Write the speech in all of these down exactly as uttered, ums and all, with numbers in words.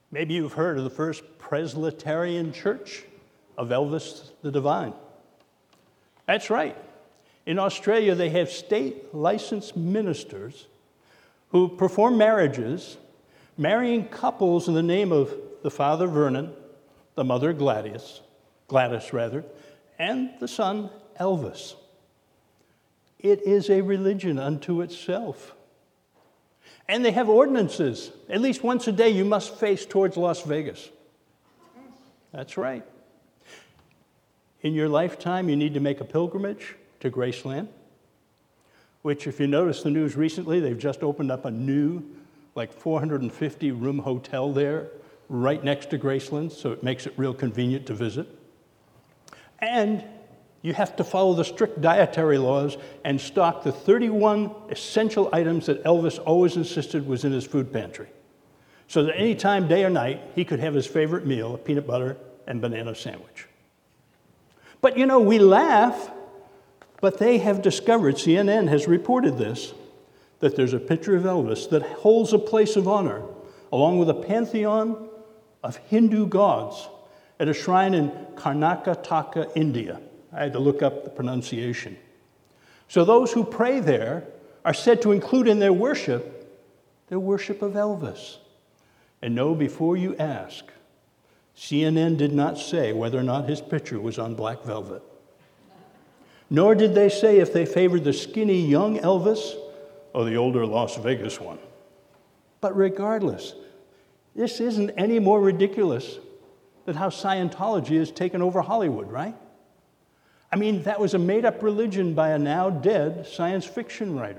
Maybe you've heard of the first Presbyterian Church of Elvis the Divine. That's right. In Australia, they have state-licensed ministers who perform marriages, marrying couples in the name of the father Vernon, the mother Gladys, Gladys rather, and the son Elvis. It is a religion unto itself. And they have ordinances. At least once a day you must face towards Las Vegas. That's right. In your lifetime, you need to make a pilgrimage to Graceland, which, if you notice the news recently, they've just opened up a new, like four hundred fifty room hotel there, right next to Graceland, so it makes it real convenient to visit. And you have to follow the strict dietary laws and stock the thirty-one essential items that Elvis always insisted was in his food pantry, so that any time, day or night, he could have his favorite meal, a peanut butter and banana sandwich. But you know, we laugh, but they have discovered, C N N has reported this, that there's a picture of Elvis that holds a place of honor, along with a pantheon of Hindu gods, at a shrine in Karnataka, India. I had to look up the pronunciation. So those who pray there are said to include in their worship their worship of Elvis. And know before you ask, C N N did not say whether or not his picture was on black velvet. Nor did they say if they favored the skinny young Elvis or the older Las Vegas one. But regardless, this isn't any more ridiculous than how Scientology has taken over Hollywood, right? I mean, that was a made-up religion by a now dead science fiction writer.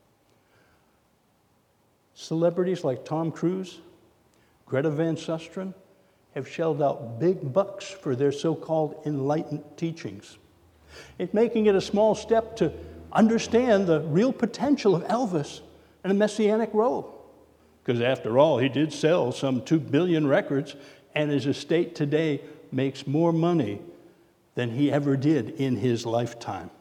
Celebrities like Tom Cruise, Greta Van Susteren have shelled out big bucks for their so-called enlightened teachings. It's making it a small step to understand the real potential of Elvis in a messianic role. Because after all, he did sell some two billion records, and his estate today makes more money than he ever did in his lifetime.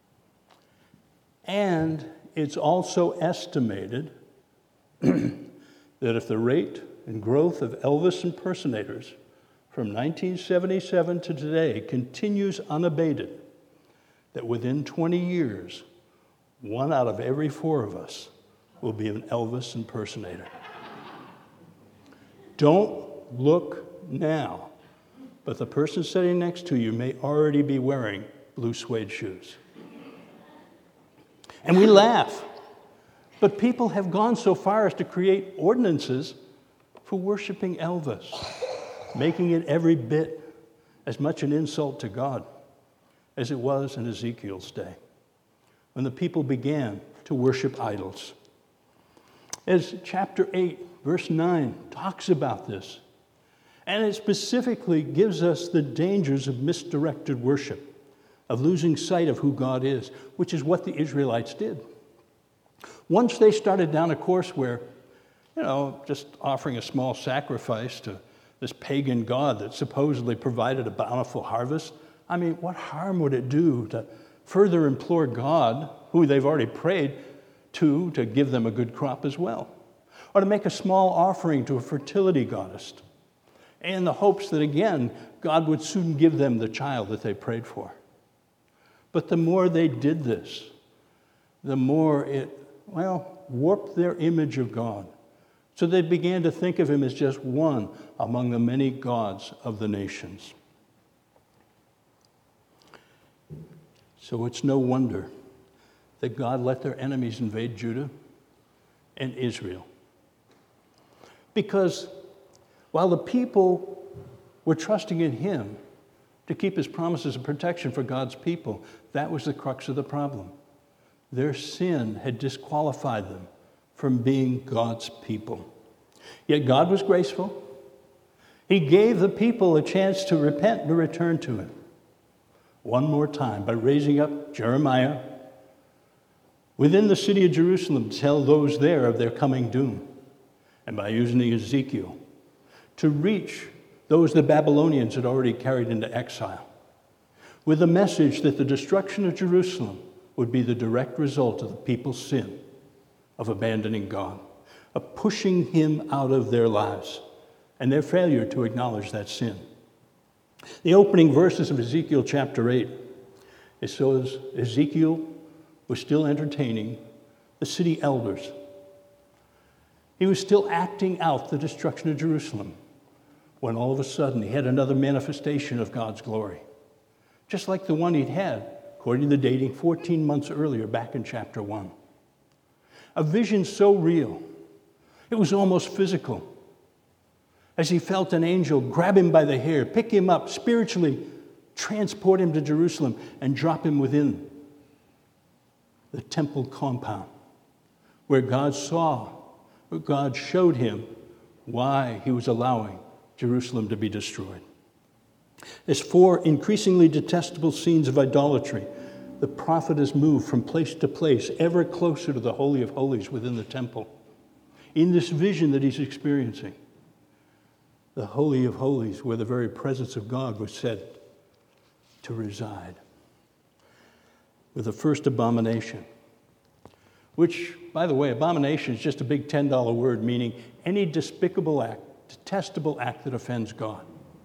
And it's also estimated that if the rate and growth of Elvis impersonators from nineteen seventy-seven to today continues unabated, that within twenty years, one out of every four of us will be an Elvis impersonator. Don't look now, but the person sitting next to you may already be wearing blue suede shoes. And we laugh, but people have gone so far as to create ordinances for worshiping Elvis, making it every bit as much an insult to God as it was in Ezekiel's day, when the people began to worship idols. As chapter eight, verse nine talks about this, and it specifically gives us the dangers of misdirected worship, of losing sight of who God is, which is what the Israelites did. Once they started down a course where, you know, just offering a small sacrifice to this pagan god that supposedly provided a bountiful harvest, I mean, what harm would it do to further implore God, who they've already prayed to, to give them a good crop as well? Or to make a small offering to a fertility goddess, in the hopes that, again, God would soon give them the child that they prayed for. But the more they did this, the more it, well, warped their image of God. So they began to think of him as just one among the many gods of the nations. So it's no wonder that God let their enemies invade Judah and Israel. Because while the people were trusting in him to keep his promises of protection for God's people, that was the crux of the problem. Their sin had disqualified them from being God's people. Yet God was graceful. He gave the people a chance to repent and to return to him. One more time, by raising up Jeremiah within the city of Jerusalem to tell those there of their coming doom, and by using Ezekiel to reach those the Babylonians had already carried into exile, with the message that the destruction of Jerusalem would be the direct result of the people's sin of abandoning God, of pushing him out of their lives and their failure to acknowledge that sin. The opening verses of Ezekiel chapter eight, it says Ezekiel was still entertaining the city elders. He was still acting out the destruction of Jerusalem when all of a sudden he had another manifestation of God's glory, just like the one he'd had, according to the dating, fourteen months earlier back in chapter one. A vision so real, it was almost physical, as he felt an angel grab him by the hair, pick him up, spiritually transport him to Jerusalem, and drop him within the temple compound, where God saw, where God showed him why he was allowing Jerusalem to be destroyed. As four increasingly detestable scenes of idolatry, the prophet is moved from place to place, ever closer to the Holy of Holies within the temple. In this vision that he's experiencing, the Holy of Holies, where the very presence of God was said to reside, with the first abomination, which, by the way, abomination is just a big ten dollar word meaning any despicable act, detestable act that offends God.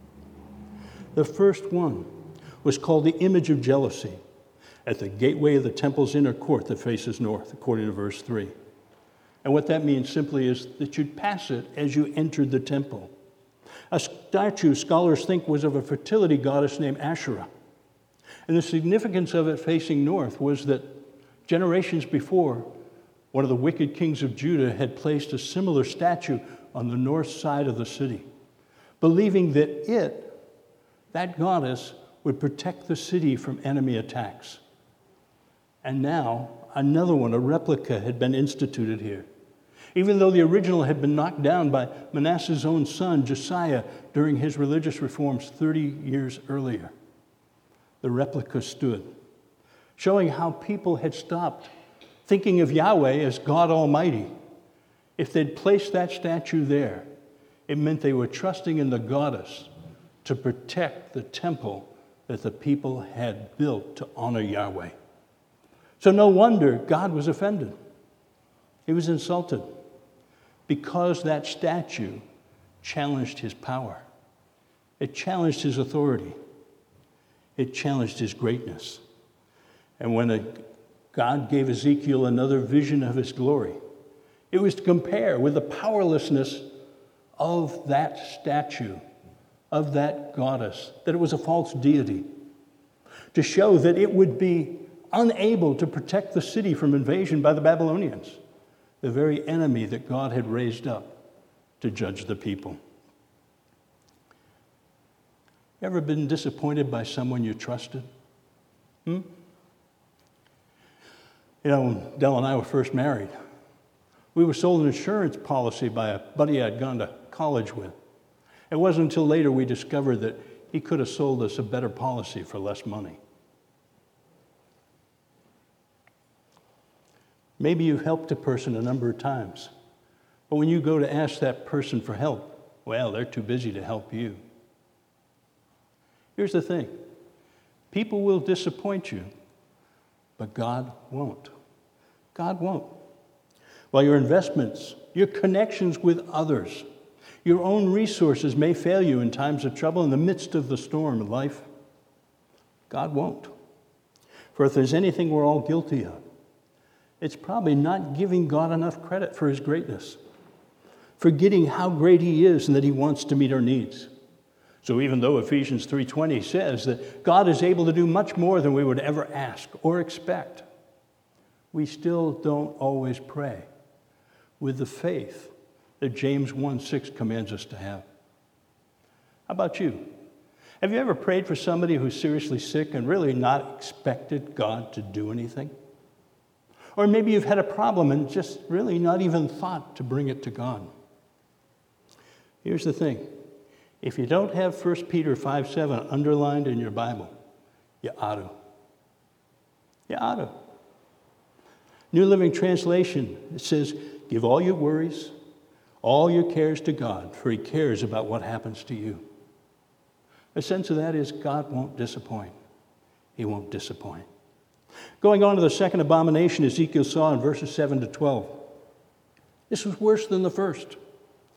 The first one was called the image of jealousy at the gateway of the temple's inner court that faces north, according to verse three. And what that means simply is that you'd pass it as you entered the temple. A statue scholars think was of a fertility goddess named Asherah. And the significance of it facing north was that generations before, one of the wicked kings of Judah had placed a similar statue on the north side of the city, believing that it, that goddess, would protect the city from enemy attacks. And now, another one, a replica, had been instituted here, even though the original had been knocked down by Manasseh's own son, Josiah, during his religious reforms thirty years earlier. The replica stood, showing how people had stopped thinking of Yahweh as God Almighty. If they'd placed that statue there, it meant they were trusting in the goddess to protect the temple that the people had built to honor Yahweh. So no wonder God was offended. He was insulted because that statue challenged his power. It challenged his authority. It challenged his greatness. And when a, God gave Ezekiel another vision of his glory, it was to compare with the powerlessness of that statue, of that goddess, that it was a false deity, to show that it would be unable to protect the city from invasion by the Babylonians, the very enemy that God had raised up to judge the people. You ever been disappointed by someone you trusted? Hmm? You know, when Dell and I were first married, we were sold an insurance policy by a buddy I'd gone to college with. It wasn't until later we discovered that he could have sold us a better policy for less money. Maybe you've helped a person a number of times, but when you go to ask that person for help, well, they're too busy to help you. Here's the thing. People will disappoint you, but God won't. God won't. While your investments, your connections with others, your own resources may fail you in times of trouble in the midst of the storm of life, God won't. For if there's anything we're all guilty of, it's probably not giving God enough credit for his greatness, forgetting how great he is and that he wants to meet our needs. So even though Ephesians three twenty says that God is able to do much more than we would ever ask or expect, we still don't always pray with the faith that James one six commands us to have. How about you? Have you ever prayed for somebody who's seriously sick and really not expected God to do anything? Or maybe you've had a problem and just really not even thought to bring it to God. Here's the thing. If you don't have First Peter five seven underlined in your Bible, you ought to. You ought to. New Living Translation, it says, give all your worries, all your cares to God, for he cares about what happens to you. A sense of that is God won't disappoint. He won't disappoint. Going on to the second abomination Ezekiel saw in verses seven to twelve. This was worse than the first.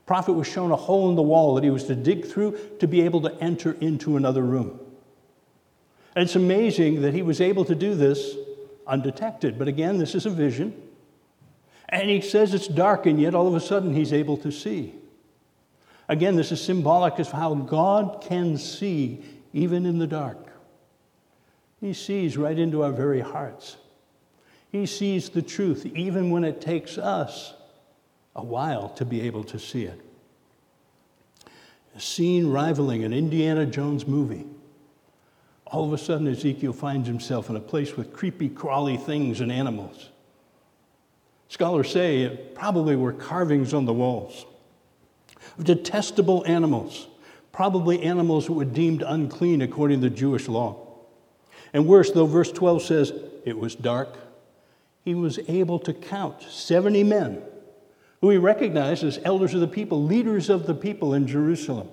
Prophet was shown a hole in the wall that he was to dig through to be able to enter into another room. And it's amazing that he was able to do this undetected. But again, this is a vision. And he says it's dark, and yet all of a sudden he's able to see. Again, this is symbolic of how God can see even in the dark. He sees right into our very hearts. He sees the truth even when it takes us a while to be able to see it. A scene rivaling an Indiana Jones movie. All of a sudden, Ezekiel finds himself in a place with creepy, crawly things and animals. Scholars say it probably were carvings on the walls of detestable animals, probably animals that were deemed unclean according to Jewish law. And worse, though verse twelve says it was dark, he was able to count seventy men who he recognized as elders of the people, leaders of the people in Jerusalem.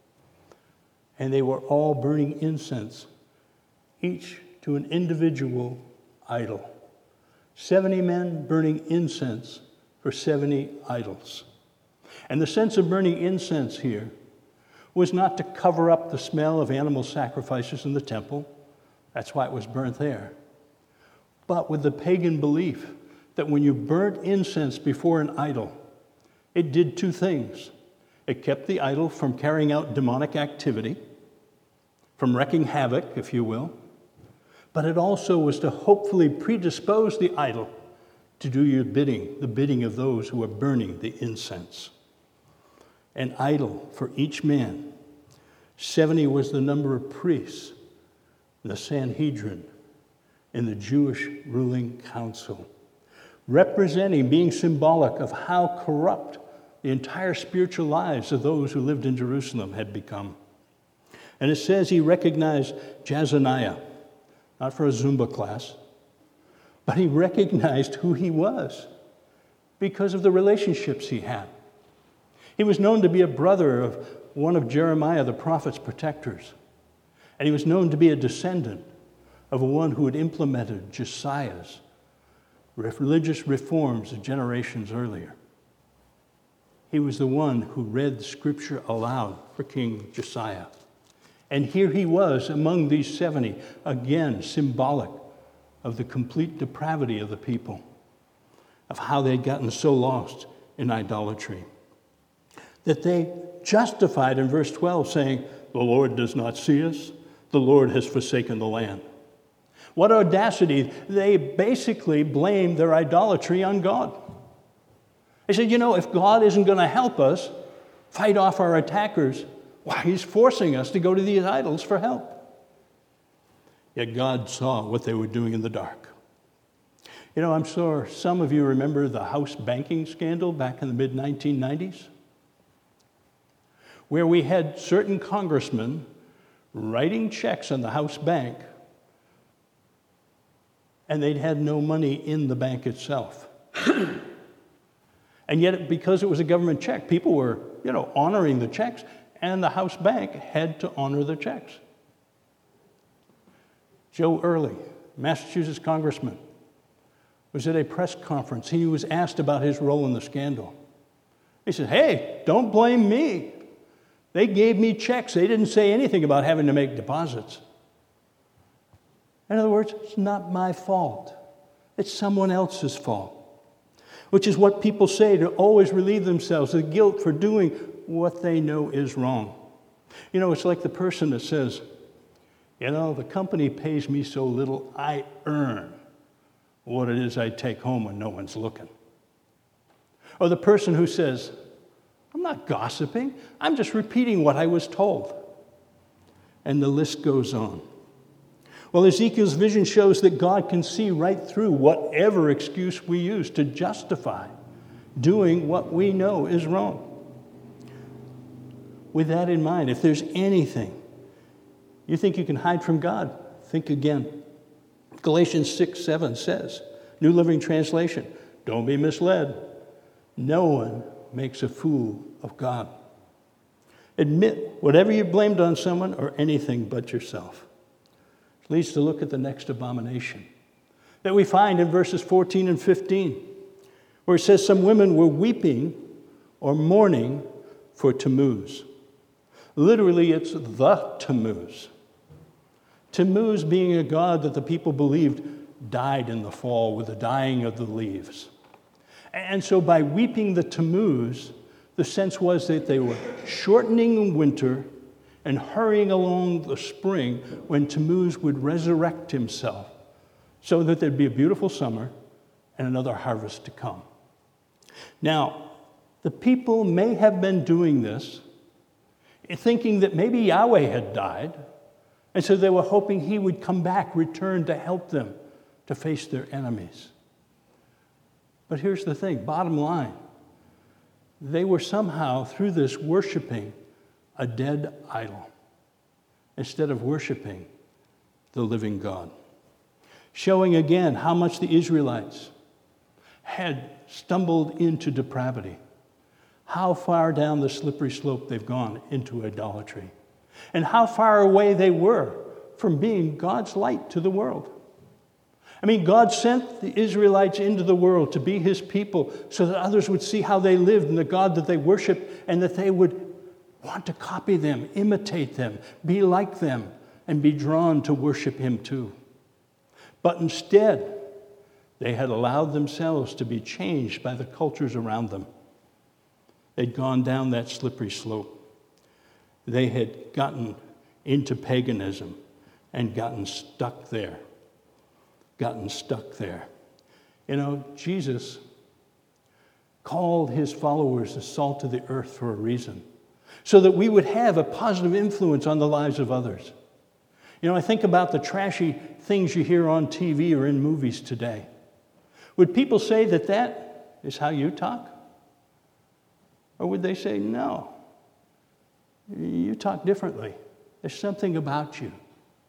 And they were all burning incense, each to an individual idol. seventy men burning incense for seventy idols. And the sense of burning incense here was not to cover up the smell of animal sacrifices in the temple. That's why it was burnt there. But with the pagan belief that when you burnt incense before an idol, it did two things. It kept the idol from carrying out demonic activity, from wreaking havoc, if you will, but it also was to hopefully predispose the idol to do your bidding, the bidding of those who were burning the incense. An idol for each man. seventy was the number of priests in the Sanhedrin, in the Jewish ruling council, representing, being symbolic of how corrupt the entire spiritual lives of those who lived in Jerusalem had become. And it says he recognized Jazaniah, not for a Zumba class, but he recognized who he was because of the relationships he had. He was known to be a brother of one of Jeremiah, the prophet's protectors. And he was known to be a descendant of one who had implemented Josiah's religious reforms generations earlier. He was the one who read scripture aloud for King Josiah. And here he was among these seventy, again symbolic of the complete depravity of the people, of how they'd gotten so lost in idolatry, that they justified in verse twelve saying, "The Lord does not see us. The Lord has forsaken the land." What audacity. They basically blamed their idolatry on God. They said, you know, if God isn't going to help us fight off our attackers, why, he's forcing us to go to these idols for help. Yet God saw what they were doing in the dark. You know, I'm sure some of you remember the house banking scandal back in the mid nineteen nineties, where we had certain congressmen writing checks on the house bank, and they'd had no money in the bank itself. And yet, because it was a government check, people were, you know, honoring the checks, and the house bank had to honor the checks. Joe Early, Massachusetts congressman, was at a press conference. He was asked about his role in the scandal. He said, hey, don't blame me. They gave me checks. They didn't say anything about having to make deposits. In other words, it's not my fault. It's someone else's fault. Which is what people say to always relieve themselves of guilt for doing what they know is wrong. You know, it's like the person that says, you know, the company pays me so little, I earn what it is I take home when no one's looking. Or the person who says, I'm not gossiping, I'm just repeating what I was told. And the list goes on. Well, Ezekiel's vision shows that God can see right through whatever excuse we use to justify doing what we know is wrong. With that in mind, if there's anything you think you can hide from God, think again. Galatians six seven says, New Living Translation, don't be misled. No one makes a fool of God. Admit whatever you blamed on someone or anything but yourself. Leads to look at the next abomination that we find in verses fourteen and fifteen, where it says some women were weeping or mourning for Tammuz. Literally, it's the Tammuz. Tammuz being a god that the people believed died in the fall with the dying of the leaves. And so by weeping the Tammuz, the sense was that they were shortening winter and hurrying along the spring when Tammuz would resurrect himself so that there'd be a beautiful summer and another harvest to come. Now, the people may have been doing this thinking that maybe Yahweh had died, and so they were hoping he would come back, return to help them to face their enemies. But here's the thing, bottom line, they were somehow, through this, worshiping a dead idol instead of worshiping the living God. Showing again how much the Israelites had stumbled into depravity, how far down the slippery slope they've gone into idolatry, and how far away they were from being God's light to the world. I mean, God sent the Israelites into the world to be his people so that others would see how they lived and the God that they worshiped, and that they would want to copy them, imitate them, be like them, and be drawn to worship him too. But instead, they had allowed themselves to be changed by the cultures around them. They'd gone down that slippery slope. They had gotten into paganism and gotten stuck there. Gotten stuck there. You know, Jesus called his followers the salt of the earth for a reason, so that we would have a positive influence on the lives of others. You know, I think about the trashy things you hear on T V or in movies today. Would people say that that is how you talk? Or would they say, no, you talk differently. There's something about you.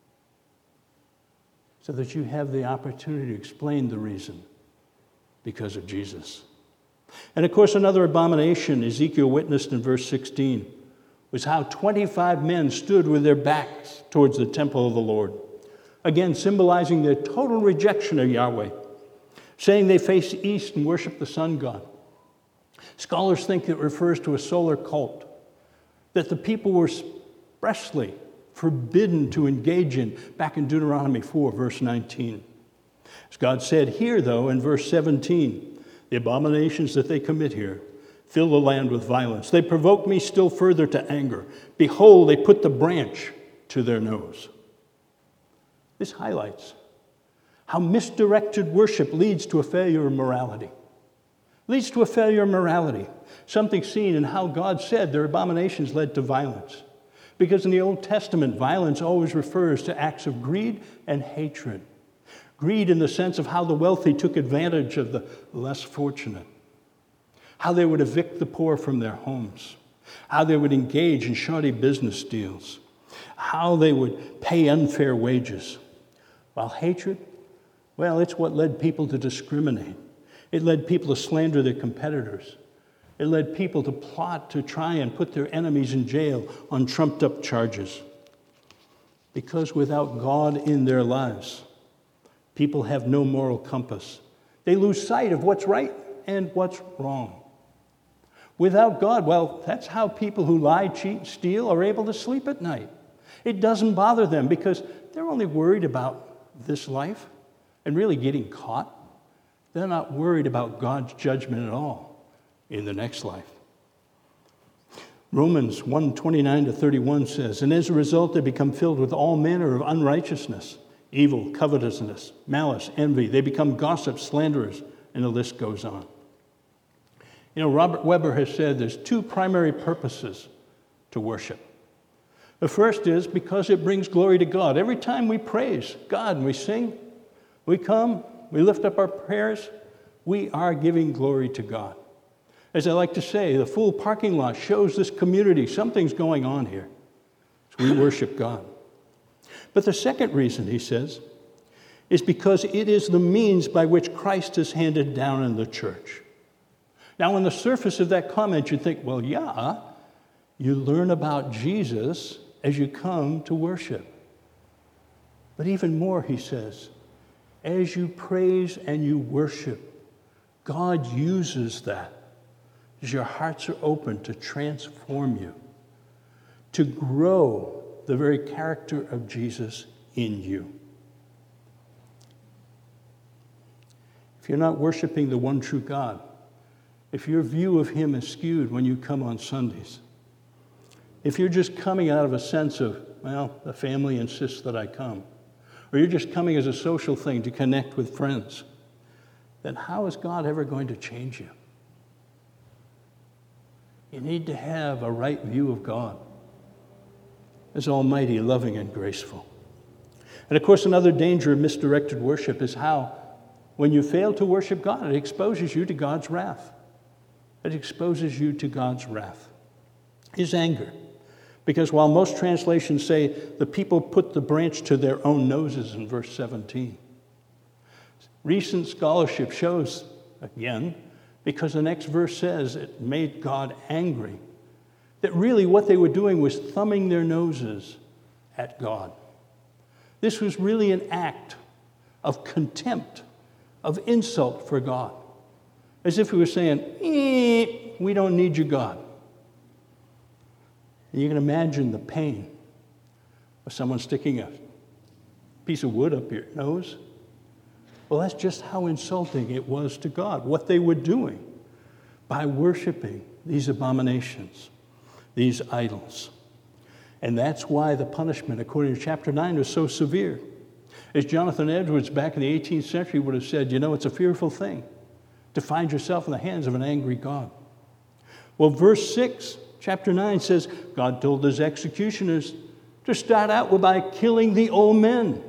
So that you have the opportunity to explain the reason, because of Jesus. And of course, another abomination Ezekiel witnessed in verse sixteen was how twenty-five men stood with their backs towards the temple of the Lord, again symbolizing their total rejection of Yahweh, saying they faced east and worshiped the sun god. Scholars think it refers to a solar cult that the people were expressly forbidden to engage in back in Deuteronomy four, verse nineteen. As God said here, though, in verse seventeen, the abominations that they commit here fill the land with violence. They provoke me still further to anger. Behold, they put the branch to their nose. This highlights how misdirected worship leads to a failure of morality. Leads to a failure of morality. Something seen in how God said their abominations led to violence. Because in the Old Testament, violence always refers to acts of greed and hatred. Greed in the sense of how the wealthy took advantage of the less fortunate. How they would evict the poor from their homes. How they would engage in shoddy business deals. How they would pay unfair wages. While hatred, well, it's what led people to discriminate. It led people to slander their competitors. It led people to plot to try and put their enemies in jail on trumped-up charges. Because without God in their lives, people have no moral compass. They lose sight of what's right and what's wrong. Without God, well, that's how people who lie, cheat, steal are able to sleep at night. It doesn't bother them because they're only worried about this life and really getting caught. They're not worried about God's judgment at all in the next life. Romans one, twenty-nine to thirty-one says, and as a result they become filled with all manner of unrighteousness, evil, covetousness, malice, envy. They become gossips, slanderers, and the list goes on. You know, Robert Weber has said there's two primary purposes to worship. The first is because it brings glory to God. Every time we praise God and we sing, we come, we lift up our prayers, we are giving glory to God. As I like to say, the full parking lot shows this community something's going on here. So we worship God. But the second reason, he says, is because it is the means by which Christ is handed down in the church. Now, on the surface of that comment, you'd think, well, yeah, you learn about Jesus as you come to worship. But even more, he says, as you praise and you worship, God uses that as your hearts are open to transform you, to grow the very character of Jesus in you. If you're not worshiping the one true God, if your view of him is skewed when you come on Sundays, if you're just coming out of a sense of, well, the family insists that I come, or you're just coming as a social thing to connect with friends, then how is God ever going to change you? You need to have a right view of God as almighty, loving, and graceful. And of course, another danger of misdirected worship is how, when you fail to worship God, it exposes you to God's wrath. It exposes you to God's wrath, his anger. Because while most translations say the people put the branch to their own noses in verse seventeen, recent scholarship shows, again, because the next verse says it made God angry, that really what they were doing was thumbing their noses at God. This was really an act of contempt, of insult for God. As if we were saying, eh, we don't need you, God. And you can imagine the pain of someone sticking a piece of wood up your nose. Well, that's just how insulting it was to God, what they were doing by worshiping these abominations, these idols. And that's why the punishment, according to chapter nine, was so severe. As Jonathan Edwards back in the eighteenth century would have said, you know, it's a fearful thing to find yourself in the hands of an angry God. Well, verse six, chapter nine says, God told his executioners to start out by killing the old men,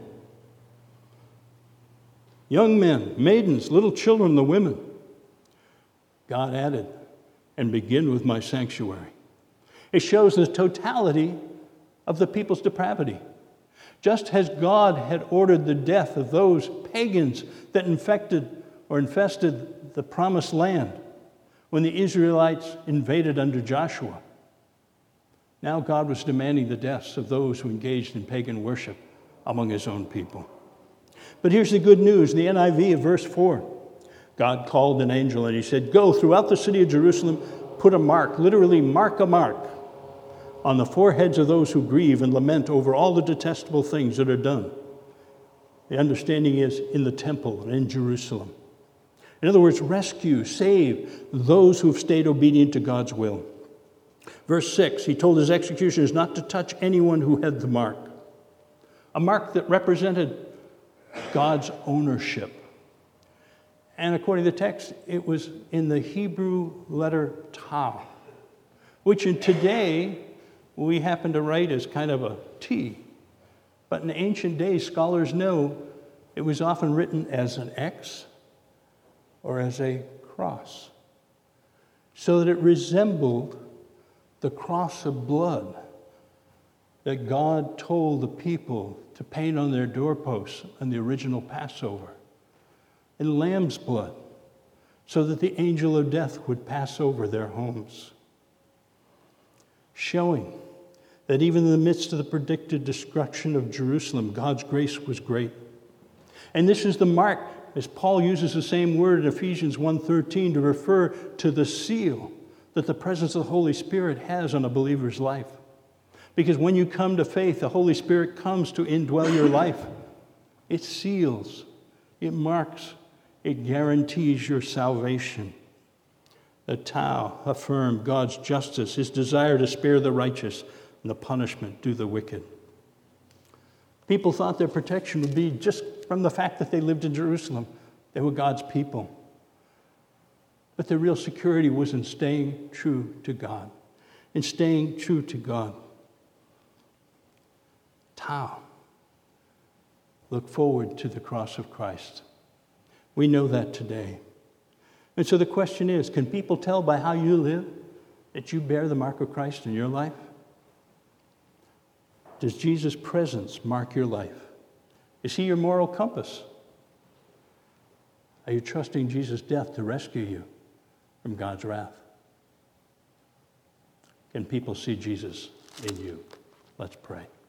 young men, maidens, little children, the women. God added, and begin with my sanctuary. It shows the totality of the people's depravity. Just as God had ordered the death of those pagans that infected or infested the promised land when the Israelites invaded under Joshua, now God was demanding the deaths of those who engaged in pagan worship among his own people. But here's the good news. In the N I V of verse four, God called an angel and he said, go throughout the city of Jerusalem, put a mark, literally mark a mark, on the foreheads of those who grieve and lament over all the detestable things that are done. The understanding is in the temple and in Jerusalem. In other words, rescue, save those who've stayed obedient to God's will. Verse six, he told his executioners not to touch anyone who had the mark, a mark that represented God's ownership. And according to the text, it was in the Hebrew letter Tau, which in today we happen to write as kind of a T. But in ancient days, scholars know it was often written as an X or as a cross, so that it resembled the cross of blood that God told the people to paint on their doorposts on the original Passover, and lamb's blood, so that the angel of death would pass over their homes, showing that even in the midst of the predicted destruction of Jerusalem, God's grace was great. And this is the mark, as Paul uses the same word in Ephesians one thirteen to refer to the seal that the presence of the Holy Spirit has on a believer's life. Because when you come to faith, the Holy Spirit comes to indwell your life. It seals, it marks, it guarantees your salvation. The Tau affirmed God's justice, his desire to spare the righteous, and the punishment due the wicked. People thought their protection would be just from the fact that they lived in Jerusalem. They were God's people. But their real security was in staying true to God, in staying true to God. Tau. Look forward to the cross of Christ. We know that today. And so the question is, can people tell by how you live that you bear the mark of Christ in your life? Does Jesus' presence mark your life? Is he your moral compass? Are you trusting Jesus' death to rescue you from God's wrath? Can people see Jesus in you? Let's pray.